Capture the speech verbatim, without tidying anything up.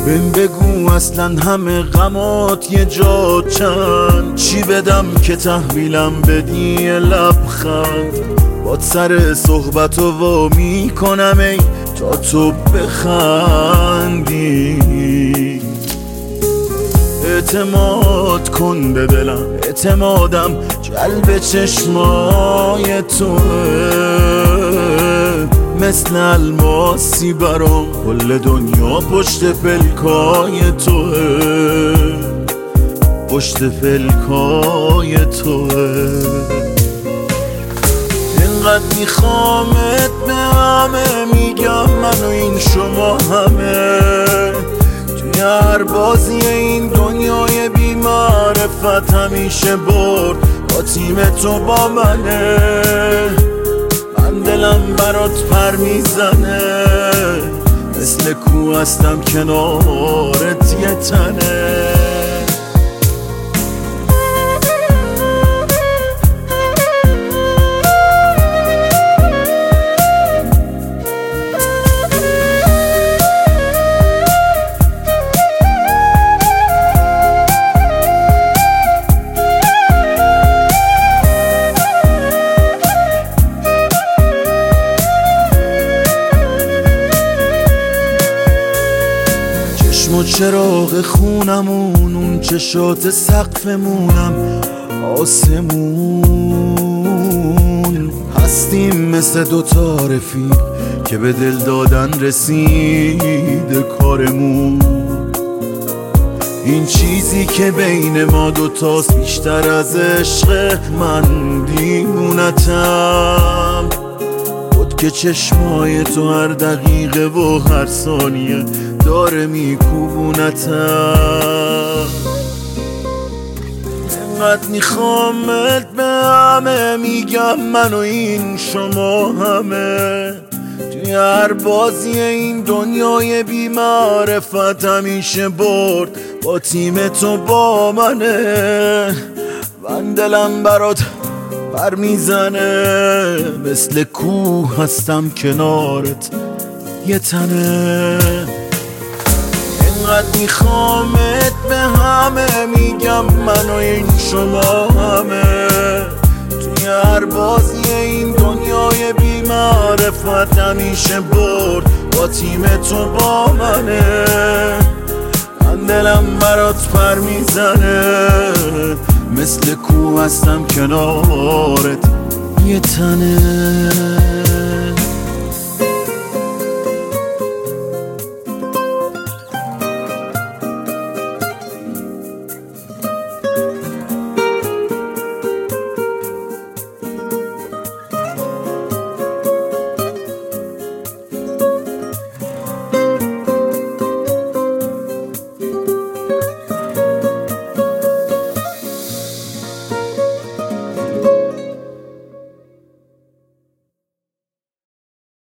بهم بگو اصلا همه غمات یه جا چند، چی بدم که تحویلم بدی یه لبخند. باد سر صحبت و وا میکنم ای تا تو بخندی. اعتماد کن به دلم، اعتمادم جلب چشمای توه. مثل الماسی برام کل دنیا پشت پلکای توه، پشت پلکای توه. اینقدر میخوامت به همه میگم من و این شما همه. توی هر بازی این دنیای بی معرفت همیشه برد با تیم تو با منه. من دلم برات پر میزنه، مثل کوه هستم کنارت یه تنه. چشم و چراغ خونمون، اون چشات سقفمونم آسمون. هستیم مثل دوتا رفیق که به دل دادن رسیده کارمون. این چیزی که بین ما دوتاست بیشتر از عشق، من دیوونتم. خود که چشمای تو هر دقیقه و هر ثانیه داره میکوبونتم. اینقدر میخوامت به همه میگم من و این شما همه. توی هر بازی این دنیای بی معرفت همیشه برد با تیم تو با منه. من دلم برات پر میزنه، مثل کوه هستم کنارت یه تنه. اینقدر میخوامت به همه میگم من و این شما همه. توی هر بازی این دنیای بی معرفت همیشه برد با تیم تو با منه. من دلم برات پر میزنه، مثل کوه هستم کنارت یه تنه.